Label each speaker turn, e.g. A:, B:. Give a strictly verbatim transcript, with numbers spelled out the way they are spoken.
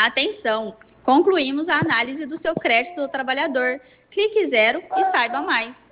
A: Atenção! Concluímos a análise do seu crédito do trabalhador. Clique zero e saiba mais.